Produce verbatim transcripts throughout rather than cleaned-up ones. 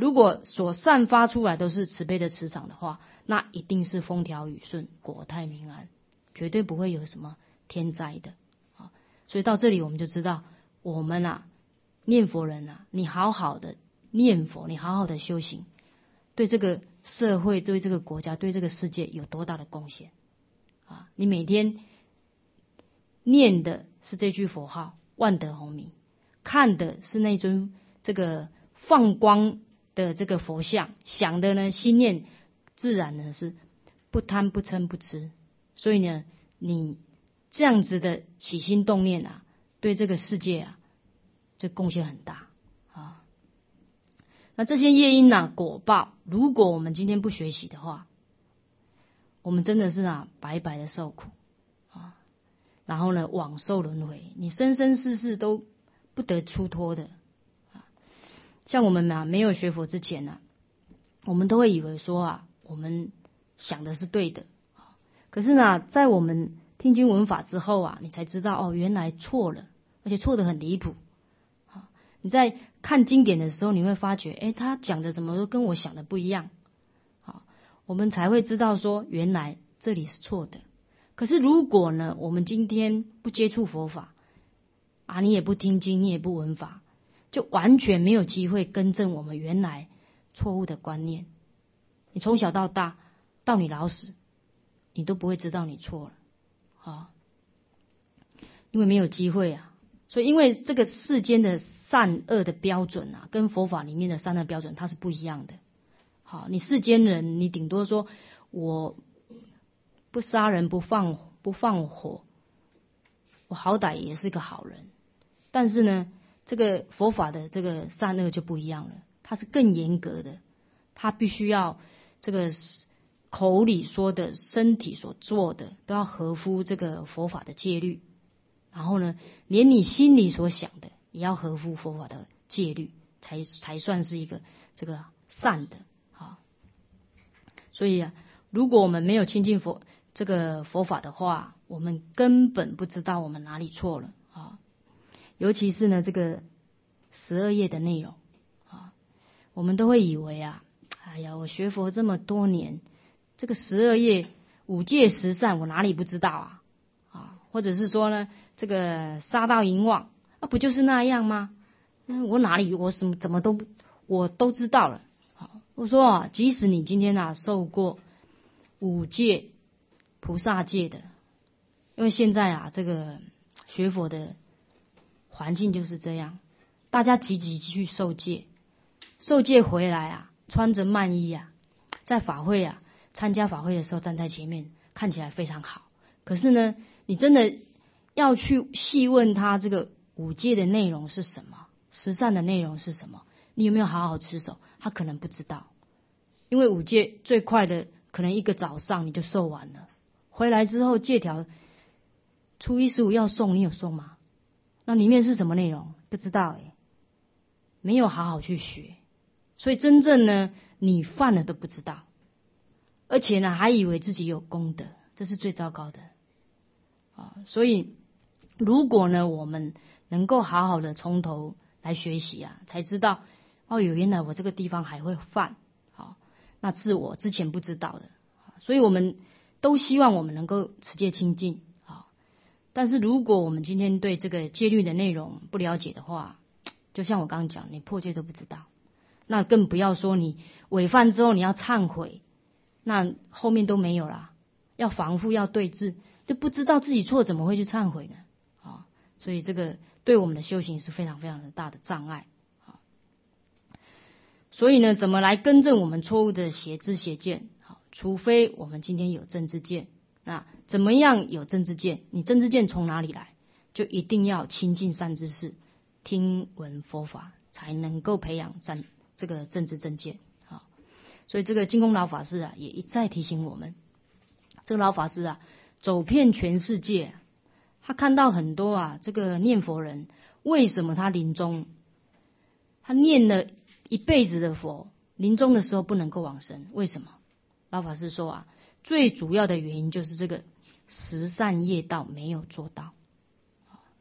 如果所散发出来都是慈悲的磁场的话，那一定是风调雨顺、国泰民安，绝对不会有什么天灾的啊。所以到这里我们就知道，我们啊念佛人啊，你好好的念佛，你好好的修行，对这个社会、对这个国家、对这个世界有多大的贡献啊！你每天念的是这句佛号万德洪名，看的是那尊这个放光的这个佛像，想的呢心念自然呢是不贪不嗔不痴。所以呢，你这样子的起心动念啊，对这个世界啊，这贡献很大啊。那这些业因啊果报，如果我们今天不学习的话，我们真的是啊白白的受苦啊，然后呢往受轮回，你生生世世都不得出脱的啊。像我们啊没有学佛之前啊，我们都会以为说啊我们想的是对的，可是呢在我们听经闻法之后啊，你才知道哦原来错了，而且错得很离谱。你在看经典的时候，你会发觉，哎，他讲的怎么都跟我想的不一样，好，我们才会知道说，原来这里是错的。可是如果呢，我们今天不接触佛法啊，你也不听经，你也不闻法，就完全没有机会更正我们原来错误的观念。你从小到大，到你老死，你都不会知道你错了，啊，因为没有机会啊。所以因为这个世间的善恶的标准啊，跟佛法里面的善恶标准它是不一样的。好，你世间人，你顶多说我不杀人不放不放火，我好歹也是个好人。但是呢，这个佛法的这个善恶就不一样了，它是更严格的，它必须要这个口里说的、身体所做的都要合乎这个佛法的戒律。然后呢，连你心里所想的也要合乎佛法的戒律，才才算是一个这个善的啊。所以啊，如果我们没有亲近佛这个佛法的话，我们根本不知道我们哪里错了啊。尤其是呢，这个十二页的内容啊，我们都会以为啊，哎呀，我学佛这么多年，这个十二页五戒十善，我哪里不知道啊？或者是说呢，这个杀盗淫妄，那、啊、不就是那样吗？那我哪里我什么怎么都我都知道了。好，我说啊，即使你今天啊受过五戒、菩萨戒的，因为现在啊这个学佛的环境就是这样，大家积极去受戒，受戒回来啊，穿着曼衣啊，在法会啊参加法会的时候站在前面，看起来非常好。可是呢，你真的要去细问他这个五戒的内容是什么，十善的内容是什么，你有没有好好持守，他可能不知道。因为五戒最快的可能一个早上你就受完了，回来之后戒条初一十五要诵，你有诵吗？那里面是什么内容不知道诶，没有好好去学，所以真正呢你犯了都不知道，而且呢还以为自己有功德，这是最糟糕的啊！所以如果呢我们能够好好的从头来学习啊，才知道哦，原来我这个地方还会犯，好，那是我之前不知道的。所以我们都希望我们能够持戒清净，好，但是如果我们今天对这个戒律的内容不了解的话，就像我刚刚讲，你破戒都不知道，那更不要说你违犯之后你要忏悔，那后面都没有啦。要防护，要对治，就不知道自己错，怎么会去忏悔呢？啊，所以这个对我们的修行是非常非常的大的障碍啊。所以呢，怎么来更正我们错误的邪知邪见？好，除非我们今天有正知见。那怎么样有正知见？你正知见从哪里来？就一定要亲近善知识，听闻佛法，才能够培养善这个正知正见。好，所以这个净空老法师啊，也一再提醒我们。这个老法师啊，走遍全世界，他看到很多啊，这个念佛人，为什么他临终，他念了一辈子的佛，临终的时候不能够往生？为什么？老法师说啊，最主要的原因就是这个十善业道没有做到。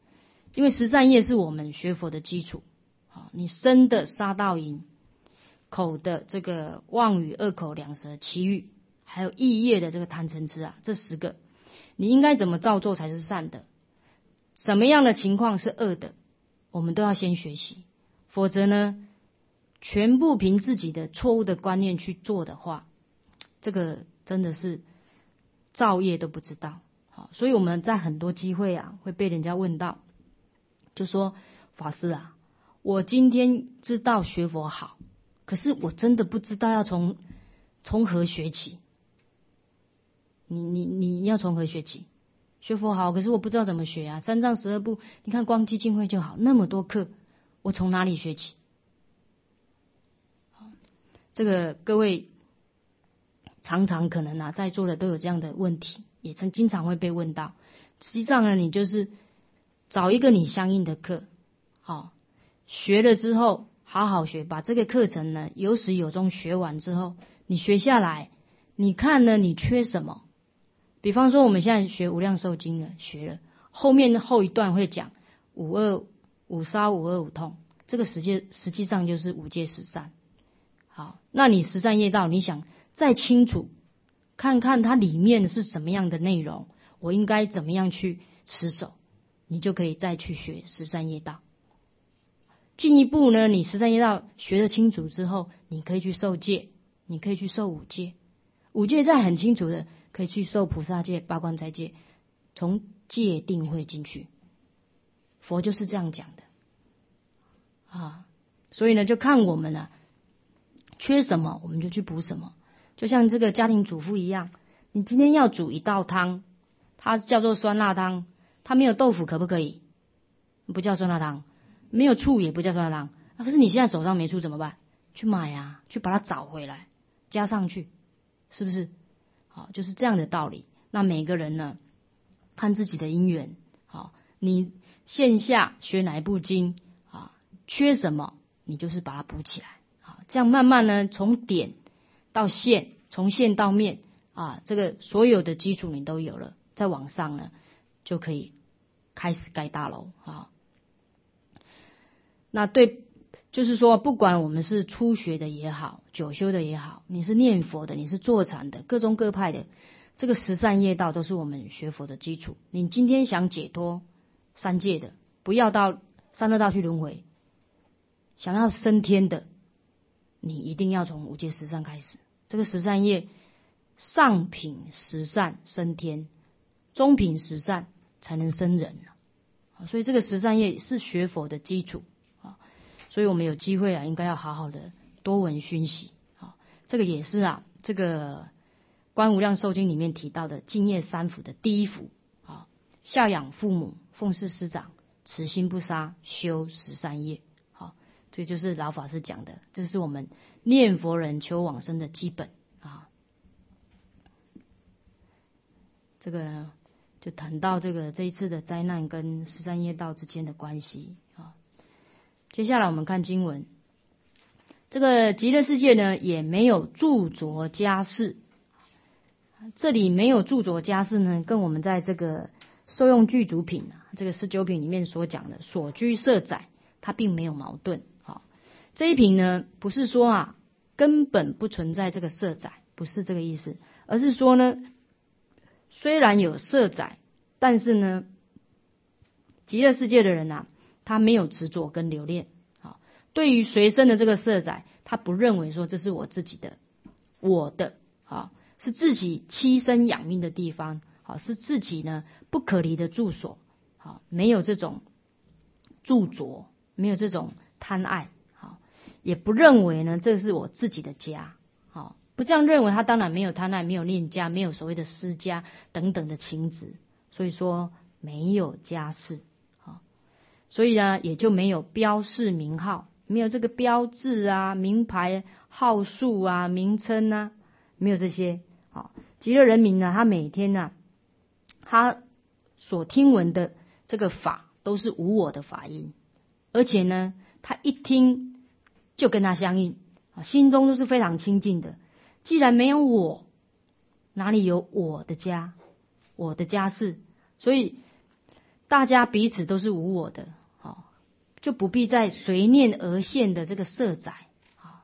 因为十善业是我们学佛的基础，你生的杀盗淫， 口的这个妄语、恶口、两舌、绮语，还有意业的这个贪嗔痴啊，这十个，你应该怎么照做才是善的？什么样的情况是恶的？我们都要先学习，否则呢，全部凭自己的错误的观念去做的话，这个真的是造业都不知道。好，所以我们在很多机会啊，会被人家问到，就说法师啊，我今天知道学佛好，可是我真的不知道要从从何学起。你你你要从何学起？学佛好，可是我不知道怎么学啊。三藏十二部，你看光基金会就好，那么多课，我从哪里学起？这个各位常常可能啊，在座的都有这样的问题，也曾经常会被问到。实际上呢，你就是找一个你相应的课，好，学了之后好好学，把这个课程呢有始有终学完之后，你学下来，你看呢你缺什么？比方说我们现在学无量寿经了，学了后面后一段会讲五恶五杀五恶五痛，这个实际实际上就是五戒十善。好，那你十善业道，你想再清楚看看它里面是什么样的内容，我应该怎么样去持守，你就可以再去学十善业道。进一步呢，你十善业道学得清楚之后，你可以去受戒，你可以去受五戒，五戒再很清楚的可以去受菩萨戒、八关斋戒，从戒定慧进去。佛就是这样讲的啊，所以呢，就看我们啊缺什么，我们就去补什么。就像这个家庭主妇一样，你今天要煮一道汤，它叫做酸辣汤，它没有豆腐可不可以？不叫酸辣汤。没有醋也不叫酸辣汤。啊，可是你现在手上没醋怎么办？去买啊，去把它找回来，加上去，是不是？好，就是这样的道理。那每个人呢，看自己的因缘。好，你线下学哪一部经啊，缺什么，你就是把它补起来。好，这样慢慢呢，从点到线，从线到面啊，这个所有的基础你都有了，再往上呢，就可以开始盖大楼啊。那对，就是说，不管我们是初学的也好，久修的也好，你是念佛的，你是坐禅的，各宗各派的，这个十善业道都是我们学佛的基础。你今天想解脱三界的，不要到三恶道去轮回，想要升天的，你一定要从五戒十善开始。这个十善业，上品十善升天，中品十善才能升人。所以这个十善业是学佛的基础。所以我们有机会啊，应该要好好的多闻熏习。好，这个也是啊，这个观无量寿经里面提到的净业三福的第一福啊，孝养父母，奉事师长，慈心不杀，修十善业。好，这就是老法师讲的，这是我们念佛人求往生的基本啊。这个呢，就谈到这个这一次的灾难跟十善业道之间的关系啊。接下来我们看经文，这个极乐世界呢也没有著着家室，这里没有著着家室呢，跟我们在这个受用具足品啊，这个十九品里面所讲的所居舍宅，它并没有矛盾。好，这一品呢不是说啊根本不存在这个舍宅，不是这个意思，而是说呢，虽然有舍宅，但是呢，极乐世界的人啊，他没有执着跟留恋。好，对于随身的这个舍宅，他不认为说这是我自己的，我的，好，是自己栖身养命的地方，好，是自己呢不可离的住所，好，没有这种著着，没有这种贪爱，好，也不认为呢这是我自己的家，好，不这样认为，他当然没有贪爱，没有恋家，没有所谓的私家等等的情执，所以说没有家室。所以呢，也就没有标示名号，没有这个标志啊、名牌、号数啊、名称啊，没有这些。好，极乐人民呢，他每天呢，他所听闻的这个法都是无我的法音，而且呢，他一听就跟他相应，心中都是非常清净的。既然没有我，哪里有我的家、我的家室？所以大家彼此都是无我的。就不必再随念而现的这个舍宅啊，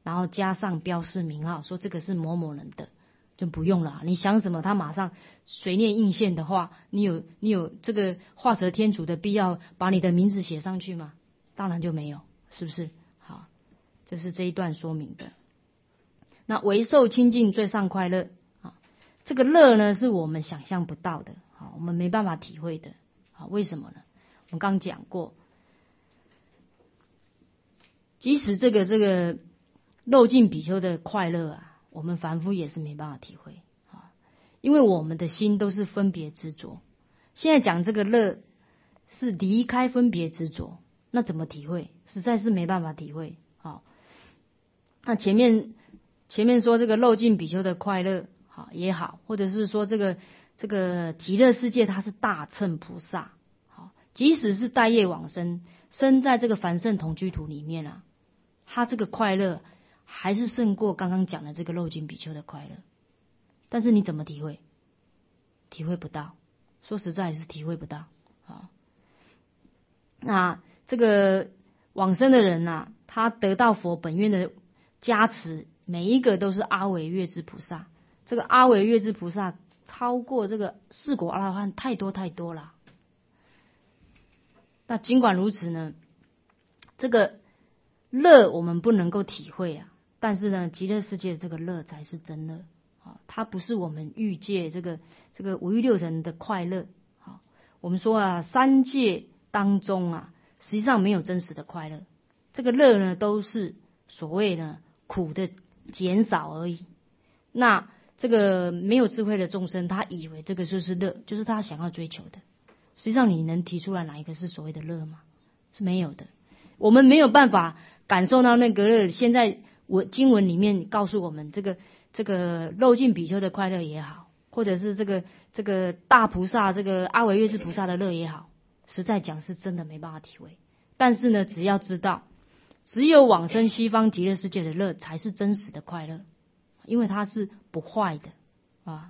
然后加上标示名号，说这个是某某人的，就不用了。你想什么，他马上随念应现的话，你有你有这个画蛇添足的必要把你的名字写上去吗？当然就没有，是不是？好，这是这一段说明的。那唯受清净最上快乐啊，这个乐呢是我们想象不到的，好，我们没办法体会的，好，为什么呢？我们刚讲过，即使这个这个漏尽比丘的快乐啊，我们凡夫也是没办法体会啊，因为我们的心都是分别执着。现在讲这个乐是离开分别执着，那怎么体会？实在是没办法体会。好，那前面前面说这个漏尽比丘的快乐好也好，或者是说这个这个极乐世界它是大乘菩萨，好，即使是待业往生，生在这个凡圣同居土里面啊，他这个快乐还是胜过刚刚讲的这个漏尽比丘的快乐。但是你怎么体会？体会不到，说实在是体会不到啊。那这个往生的人啊，他得到佛本愿的加持，每一个都是阿惟越致菩萨。这个阿惟越致菩萨超过这个四果阿罗汉太多太多了。那尽管如此呢，这个乐我们不能够体会啊，但是呢，极乐世界的这个乐才是真乐啊，它不是我们欲界这个这个五欲六尘的快乐啊。我们说啊，三界当中啊，实际上没有真实的快乐，这个乐呢，都是所谓的苦的减少而已。那这个没有智慧的众生，他以为这个就是乐，就是他想要追求的。实际上，你能提出来哪一个是所谓的乐吗？是没有的。我们没有办法感受到那个乐。现在我经文里面告诉我们，这个这个漏尽比丘的快乐也好，或者是这个这个大菩萨这个阿惟越致菩萨的乐也好，实在讲是真的没办法体会。但是呢，只要知道，只有往生西方极乐世界的乐才是真实的快乐，因为它是不坏的啊，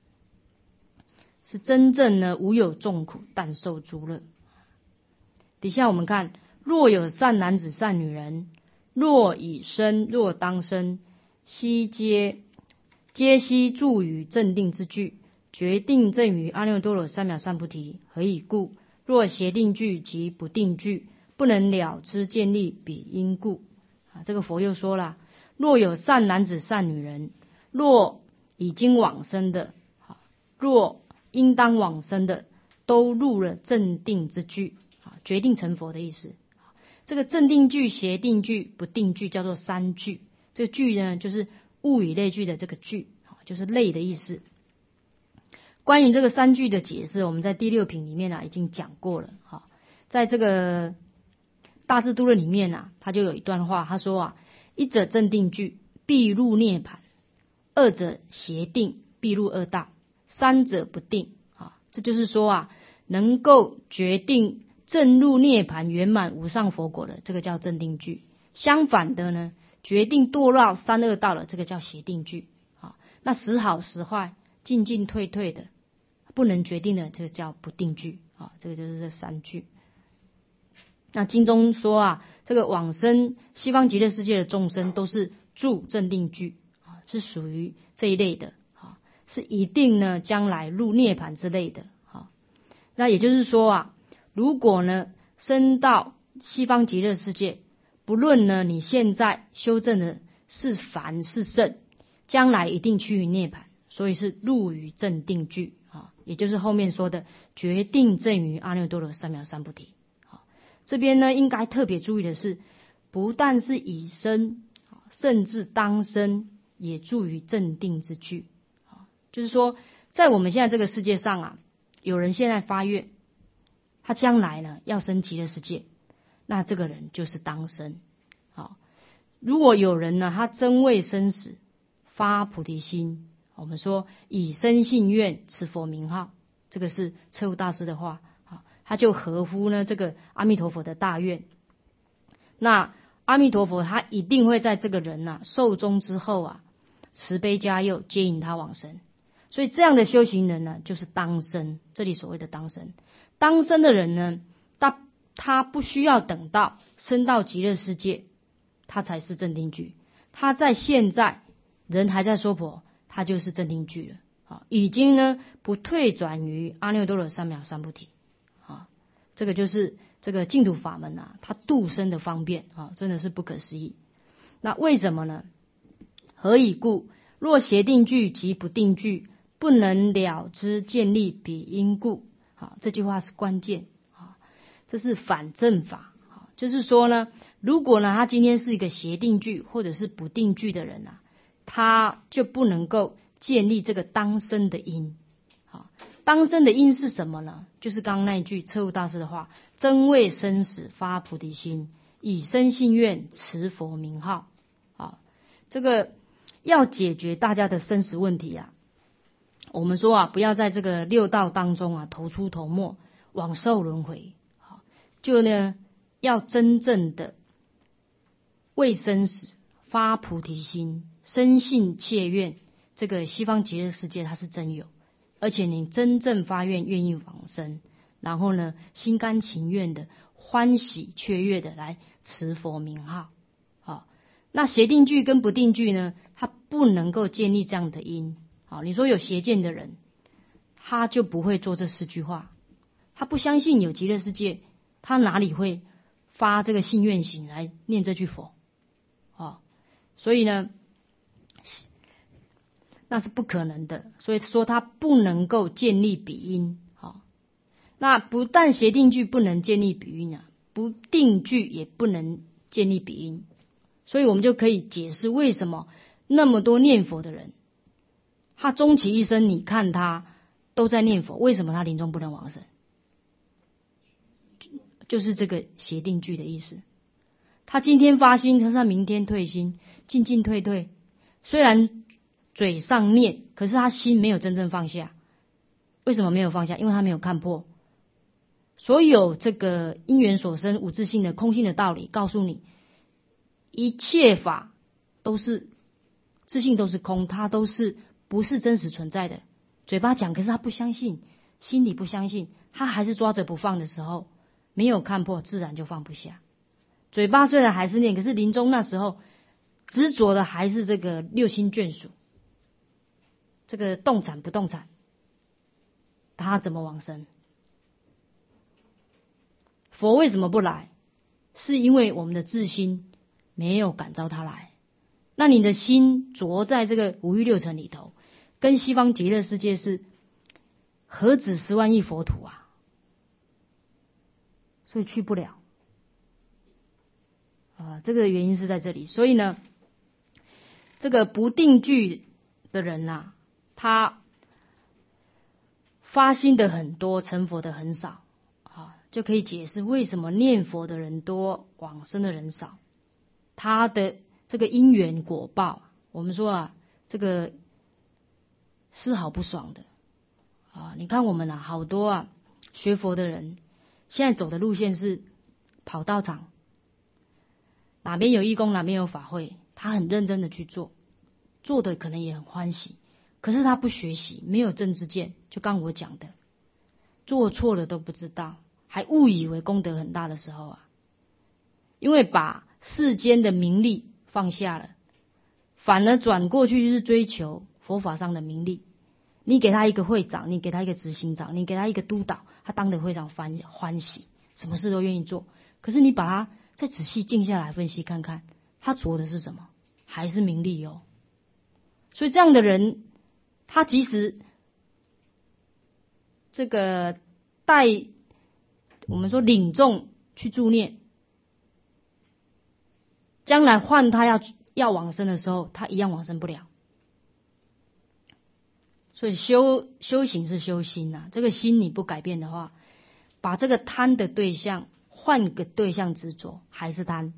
是真正呢无有众苦，但受诸乐。底下我们看，若有善男子善女人，若已生若当生，悉皆皆悉住于正定之具，决定正于阿耨多罗三藐三菩提。何以故？若邪定具及不定具，不能了知建立彼因故。啊，这个佛又说了，若有善男子善女人，若已经往生的，若应当往生的，都入了正定之具，决定成佛的意思。这个正定具、邪定具、不定具叫做三具。这个具呢，就是物以类聚的这个具，就是类的意思。关于这个三具的解释，我们在第六品里面啊已经讲过了。哈，在这个大智度论里面啊，他就有一段话，他说啊，一者正定具，必入涅槃；二者邪定，必入恶道；三者不定。啊，这就是说啊，能够决定正入涅槃圆满无上佛果的，这个叫正定具。相反的呢，决定堕落三恶道的，这个叫邪定具。啊，那时好时坏，进进退退的，不能决定的，这个叫不定具。啊，这个就是这三具。那经中说啊，这个往生西方极乐世界的众生都是住正定具，啊，是属于这一类的，啊，是一定呢将来入涅槃之类的。啊，那也就是说啊，如果呢升到西方极乐世界，不论呢你现在修正的是凡是圣，将来一定趋于涅槃，所以是入于正定具，啊，也就是后面说的决定正于阿耨多罗三藐三菩提。这边呢，应该特别注意的是，不但是已生，甚至当生也住于正定之具。就是说，在我们现在这个世界上啊，有人现在发愿，他将来呢要升极乐世界，那这个人就是当生。好，如果有人呢，他真为生死发菩提心，我们说以生信愿持佛名号，这个是彻悟大师的话。他就合乎呢这个阿弥陀佛的大愿，那阿弥陀佛他一定会在这个人啊寿终之后啊慈悲加佑，接引他往生。所以这样的修行人呢，就是当生。这里所谓的当生，当生的人呢，他他不需要等到升到极乐世界，他才是正定具。 他在现在人还在娑婆，他就是正定具了。啊，已经呢不退转于阿耨多罗三藐三菩提。啊，这个就是这个净土法门啊，它度生的方便啊，真的是不可思议。那为什么呢？何以故？若邪定具及不定具不能了知建立彼因故。好，这句话是关键啊，这是反证法。就是说呢，如果呢他今天是一个邪定具或者是不定具的人啊，他就不能够建立这个当生的因。好，当生的因是什么呢？就是刚刚那一句彻悟大师的话：真为生死发菩提心，以生信愿持佛名号。好，这个要解决大家的生死问题啊，我们说啊，不要在这个六道当中啊头出头没，往受轮回。好，就呢要真正的为生死发菩提心，深信切愿。这个西方极乐世界它是真有，而且你真正发愿愿意往生，然后呢心甘情愿的欢喜雀跃的来持佛名号。好，那邪定具跟不定具呢，它不能够建立这样的因。好，你说有邪见的人，他就不会做这四句话，他不相信有极乐世界，他哪里会发这个信愿行来念这句佛？哦，所以呢那是不可能的，所以说他不能够建立彼因。好，那不但邪定具不能建立彼因啊，不定具也不能建立彼因，所以我们就可以解释为什么那么多念佛的人，他终其一生你看他都在念佛，为什么他临终不能往生？就是这个邪定具的意思。他今天发心，可是他明天退心，进进退退，虽然嘴上念，可是他心没有真正放下。为什么没有放下？因为他没有看破所有这个因缘所生无自性的空性的道理，告诉你一切法都是自性，都是空，它都是不是真实存在的。嘴巴讲，可是他不相信，心里不相信，他还是抓着不放的时候，没有看破，自然就放不下。嘴巴虽然还是念，可是临终那时候执着的还是这个六亲眷属，这个动产不动产，他怎么往生？佛为什么不来？是因为我们的自心没有感召他来。那你的心着在这个五欲六尘里头，跟西方极乐世界是何止十万亿佛土啊，所以去不了啊，这个原因是在这里。所以呢，这个不定具的人啊，他发心的很多，成佛的很少啊，就可以解释为什么念佛的人多，往生的人少。他的这个因缘果报，我们说啊，这个是好不爽的啊！你看我们啊，好多啊学佛的人，现在走的路线是跑道场，哪边有义工，哪边有法会，他很认真的去做，做的可能也很欢喜，可是他不学习，没有正知见，就刚我讲的，做错了都不知道，还误以为功德很大的时候啊，因为把世间的名利放下了，反而转过去就是追求佛法上的名利。你给他一个会长，你给他一个执行长，你给他一个督导，他当的会长欢欢喜，什么事都愿意做。可是你把他再仔细静下来分析看看，他着的是什么？还是名利哦。所以这样的人，他即使这个带我们说领众去助念，将来换他要要往生的时候，他一样往生不了。所以修修行是修心啊，这个心你不改变的话，把这个贪的对象换个对象执着，还是贪，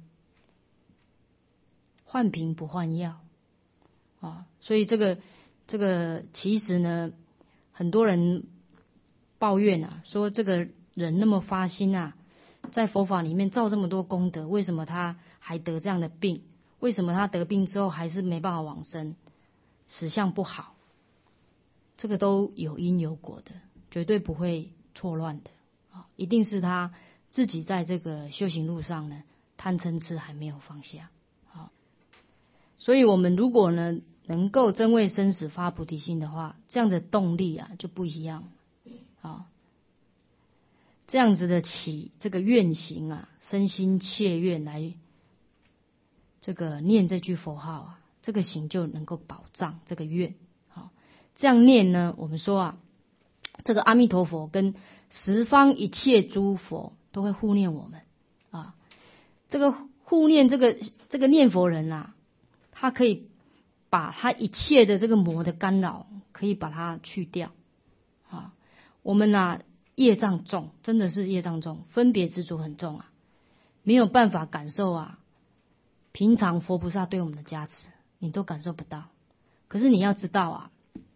换瓶不换药啊。所以这个这个其实呢，很多人抱怨啊，说这个人那么发心啊，在佛法里面造这么多功德，为什么他还得这样的病？为什么他得病之后还是没办法往生，死相不好？这个都有因有果的，绝对不会错乱的啊！一定是他自己在这个修行路上呢，贪嗔痴还没有放下。好， 所以我们如果呢能够真为生死发菩提心的话，这样的动力啊就不一样啊。这样子的起这个愿行啊，身心切愿来这个念这句佛号啊，这个行就能够保障这个愿。好，这样念呢，我们说啊，这个阿弥陀佛跟十方一切诸佛都会护念我们啊。这个护念这个这个念佛人啊，他可以把他一切的这个魔的干扰，可以把它去掉啊。我们啊业障重，真的是业障重，分别执着很重啊，没有办法感受啊。平常佛菩萨对我们的加持，你都感受不到。可是你要知道啊，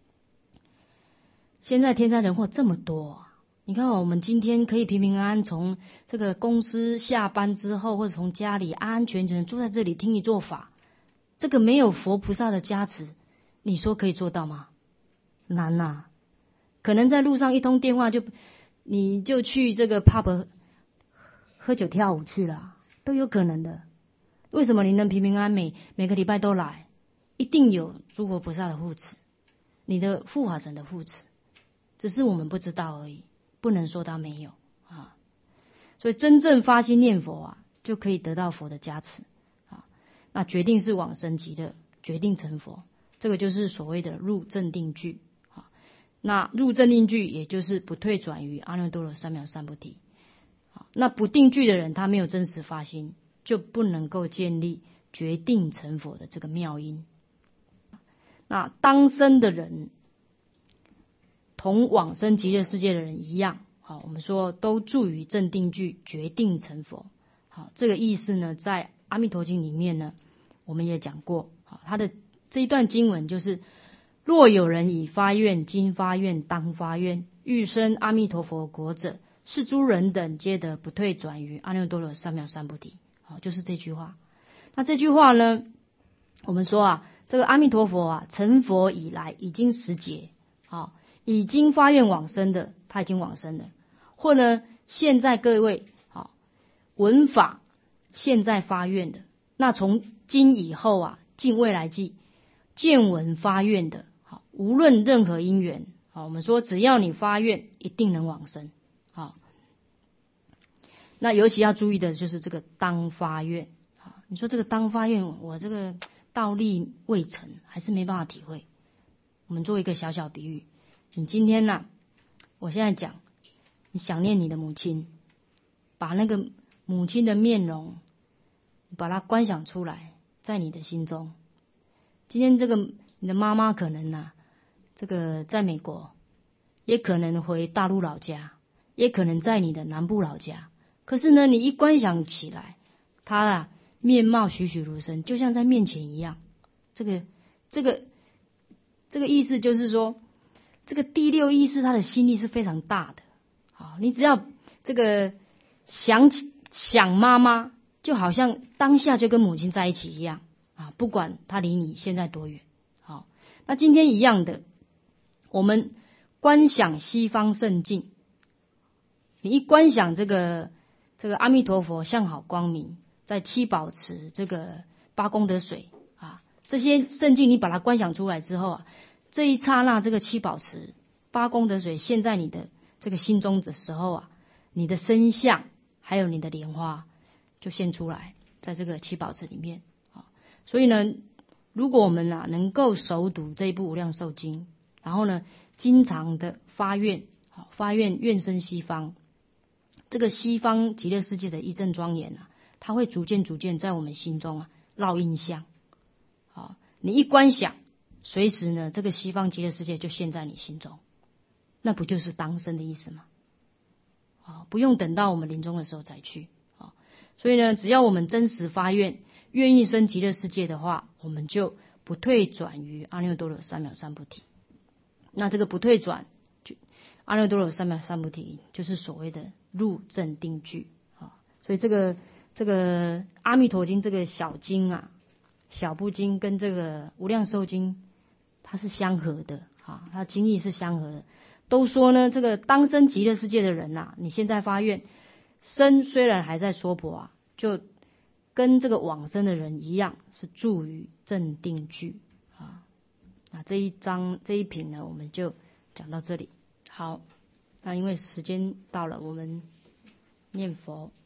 现在天灾人祸这么多啊，你看我们今天可以平平安安从这个公司下班之后，或者从家里安安全全住在这里听你做法，这个没有佛菩萨的加持，你说可以做到吗？难啊！可能在路上一通电话就你就去这个 pub 喝酒跳舞去了，都有可能的。为什么你能平平安安每每个礼拜都来？一定有诸佛菩萨的护持，你的护法神的护持，只是我们不知道而已，不能说他没有啊。所以真正发心念佛啊，就可以得到佛的加持啊。那决定是往生极乐，决定成佛，这个就是所谓的入正定句啊。那入正定句也就是不退转于阿耨多罗三藐三菩提啊。那不定句的人，他没有真实发心，就不能够建立决定成佛的这个妙因。那当生的人同往生极乐世界的人一样，好，我们说都住于正定句，决定成佛。好，这个意思呢，在阿弥陀经里面呢，我们也讲过。好，他的这一段经文就是：若有人已发愿、今发愿、当发愿，欲生阿弥陀佛国者，是诸人等皆得不退转于阿耨多罗三藐三菩提。好，就是这句话。那这句话呢，我们说啊，这个阿弥陀佛啊，成佛以来已经十劫，好，已经发愿往生的，他已经往生了；或呢，现在各位好闻法，现在发愿的，那从今以后啊，尽未来际见闻发愿的，好，无论任何因缘，好，我们说只要你发愿，一定能往生，好。那尤其要注意的就是这个当发愿，好，你说这个当发愿，我这个道力未成，还是没办法体会。我们做一个小小比喻，你今天呢、啊，我现在讲，你想念你的母亲，把那个母亲的面容，把它观想出来，在你的心中。今天这个你的妈妈可能呢、啊，这个在美国，也可能回大陆老家，也可能在你的南部老家。可是呢，你一观想起来，她啊面貌栩栩如生，就像在面前一样。这个这个这个意思就是说，这个第六意识他的心力是非常大的。好，你只要这个想想妈妈，就好像当下就跟母亲在一起一样啊，不管她离你现在多远。好，那今天一样的，我们观想西方圣境，你一观想这个。这个阿弥陀佛相好光明，在七宝池这个八功德水啊，这些圣境你把它观想出来之后啊，这一刹那这个七宝池八功德水现在你的这个心中的时候啊，你的身相还有你的莲花就现出来，在这个七宝池里面啊。所以呢，如果我们啊能够熟读这一部无量寿经，然后呢经常的发愿，发愿愿生西方。这个西方极乐世界的一正庄严啊，它会逐渐逐渐在我们心中啊烙印象。好，你一观想，随时呢这个西方极乐世界就现在你心中，那不就是当生的意思吗？啊，不用等到我们临终的时候再去啊。所以呢，只要我们真实发愿，愿意生极乐世界的话，我们就不退转于阿耨多罗三藐三菩提。那这个不退转，就阿耨多罗三藐三菩提，就是所谓的入正定句啊。所以这个这个阿弥陀经这个小经啊，小部经跟这个无量寿经，它是相合的啊，它经义是相合的。都说呢，这个当生极乐世界的人呐、啊，你现在发愿，身虽然还在娑婆啊，就跟这个往生的人一样，是住于正定具啊。那这一章这一品呢，我们就讲到这里。好，那因为时间到了，我们念佛。